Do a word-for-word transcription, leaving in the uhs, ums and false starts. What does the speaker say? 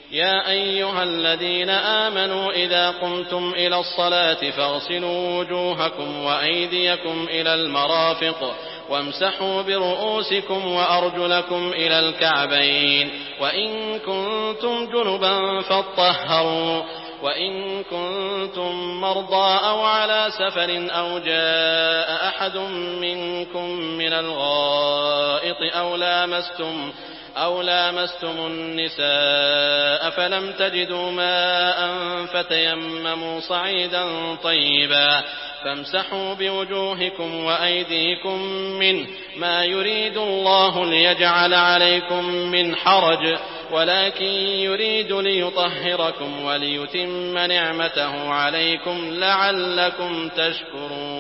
يَا أَيُّهَا الَّذِينَ آمَنُوا إِذَا قُمْتُمْ إِلَى الصَّلَاةِ فَاغْسِلُوا وُجُوهَكُمْ وَأَيْدِيَكُمْ إِلَى الْمَرَافِقِ وَامْسَحُوا بِرُءُوسِكُمْ وَأَرْجُلَكُمْ إِلَى الْكَعْبَيْنِ وَإِن كُنتُمْ جُنُبًا فاطَّهَّرُوا وَإِن كُنتُم مَّرْضَىٰ أَوْ عَلَىٰ سَفَرٍ أَوْ جَاءَ أَحَدٌ مِّنكُم مِّنَ الْغَائِطِ أَوْ لَامَسْتُمُ أَوْ لَامَسْتُمُ النِّسَاءَ فَلَمْ تَجِدُوا مَاءً فَتَيَمَّمُوا صَعِيدًا طَيِّبًا فَامْسَحُوا بِوُجُوهِكُمْ وَأَيْدِيكُم مِّنْهُ ۚ مَا يُرِيدُ اللَّهُ لِيَجْعَلَ عَلَيْكُم مِّنْ حَرَجٍ وَلَٰكِن يُرِيدُ لِيُطَهِّرَكُمْ وَلِيُتِمَّ نِعْمَتَهُ عَلَيْكُمْ لَعَلَّكُمْ تَشْكُرُونَ